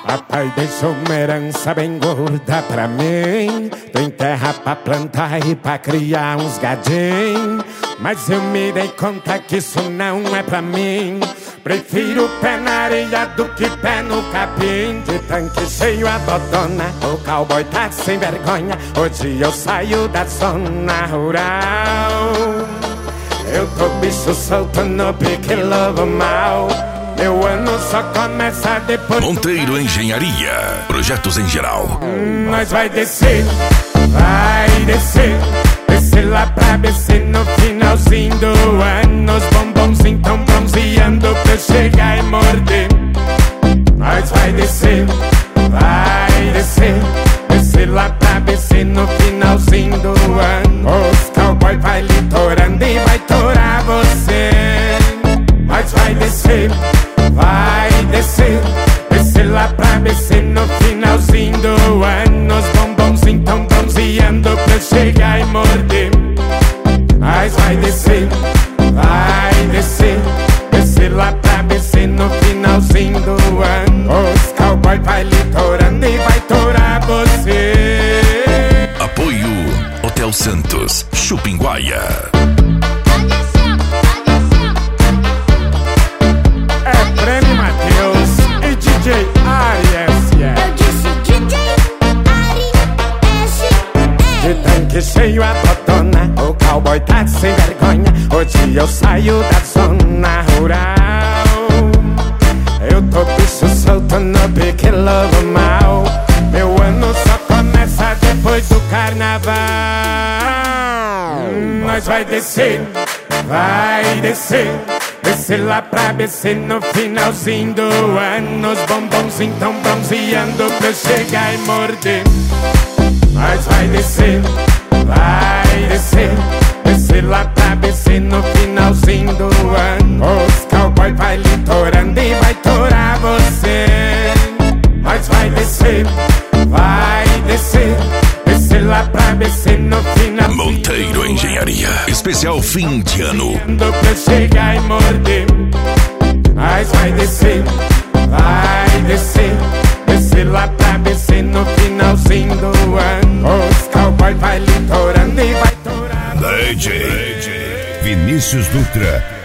Papai deixou uma herança bem gorda pra mim. Tem terra pra plantar e pra criar uns gadinhos. Mas eu me dei conta que isso não é pra mim. Prefiro pé na areia do que pé no capim. De tanque cheio a dodona, o cowboy tá sem vergonha. Hoje eu saio da zona rural. Eu tô bicho solto no pique lobo mal. Meu ano só começa depois. Monteiro Engenharia, projetos em geral. Nós vai descer, vai descer. Descer lá pra BC no finalzinho do ano. Os bombons então bronzeando pra eu chegar e morder. Nós vai descer, vai descer. Descer lá pra BC no finalzinho do ano. Os cowboy vai litorando e vai torar você. Nós vai descer, vai descer. Descer lá pra BC no finalzinho do ano. Os bombons então bronzeando pra eu chegar e morder. Mas vai descer, vai descer. Descer lá pra BC no finalzinho do ano. Os cowboy vai litorando e vai torar você. Apoio Hotel Santos, Chupinguaia. É Prêmio Matheus e DJ Aries, yeah. Eu disse DJ Aries. De tanque cheio a botona, o cowboy tá sem vergonha. Hoje eu saio da zona rural. Eu tô bicho solto no pique lobo mal. Meu ano só começa depois do carnaval. Nós vai descer, vai descer. Descer lá pra BC no finalzinho do ano. Os bombons então bronzeando pra eu chegar e morder. Mas vai descer, vai descer. Descer lá pra BC no finalzinho do ano. Os cowboy vai litorando e vai torar você. Mas vai descer, vai descer. Descer lá pra BC no final. Monteiro Engenharia, especial fim de ano. Pra chegar e morder. Mas vai descer, vai descer. Descer lá pra BC no finalzinho do ano. Os cowboy vai litorando e vai torar. DJ Vinícius Dutra.